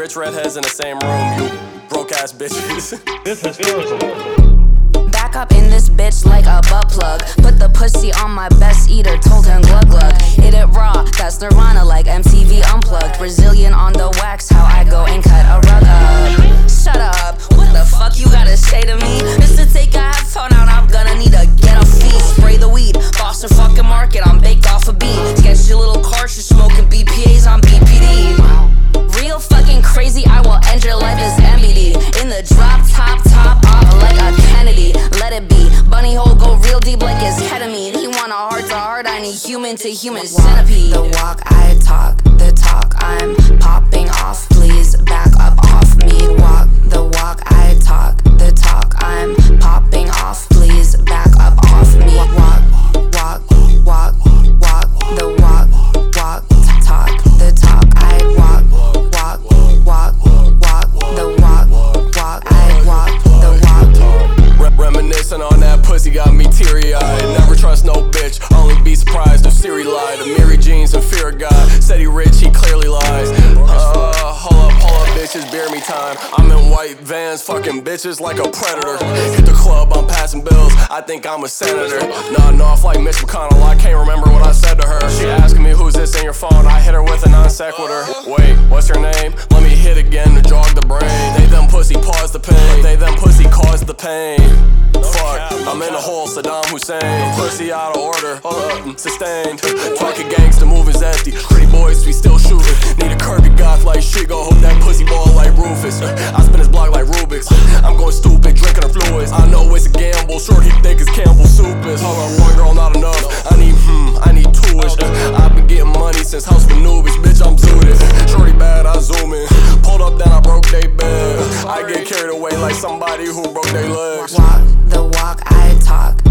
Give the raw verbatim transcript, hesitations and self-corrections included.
rich redheads in the same room, you broke ass bitches. This hysterical. Back up in this bitch like a butt plug. Put the pussy on my best eater, told him glug glug. Hit it raw, that's Nirvana like M T V Unplugged. Brazilian on the wax, how I go and cut a rug up. Shut up, what the fuck you gotta say to me? Mister Take a headphone out, I'm gonna need to get a fee. Spray the weed, Boston fucking market, I'm baked off a beat. Sketchy little cars, you're smoking B P As on B P D. Real fucking crazy, I will end your life as M B D. In the drop top, top off like a Kennedy. Let it be, bunny hole go real deep like it's ketamine. He want a heart to heart, I need human to human centipede. The walk, I talk, the talk, I'm popping off. Please back up off me. Walk, the walk, I talk, the talk, I'm popping off. Please back up off me. Walk, walk, walk, walk, the walk, walk, talk, the talk, I walk, walk, walk, walk, the walk, walk, I walk, the walk. Re Reminiscing on that pussy got me teary-eyed. Never trust no bitch, only be surprised if Siri lied. Amiri jeans and fear of God, said he rich, he clearly lies. Uh, hold up, hold up, bitches, beer me time. I'm in white vans, fucking bitches like a predator. Hit the club, I'm passing bills, I think I'm a senator. Nodding off like Mitch McConnell, I can't remember what I said to her. She asking me who's this in your phone, I hit her with a non sequitur. Wait, what's your name? Let me hit again to jog the brain. They them pussy pause the pain, they them pussy cause the pain. Fuck, I'm in a hole, Saddam Hussein. Pussy out of order, hold up, sustained. Fucking gangsta moving's empty, pretty boys, we still shooting. Need a curvy goth like Shigo, hope that pussy ball like Rufus. I spin his block like Rubik's, I'm going stupid, drinking her fluids. I know it's a gamble, short he think it's Campbell soup is. Hold up, one girl not enough, I need hmm, I need two-ish. I've been getting money since House for Nubis, bitch I'm zooted. Shorty bad, I zoom in, pulled up then I broke they bed. I get carried away like somebody who broke their legs. Walk, the walk, I talk,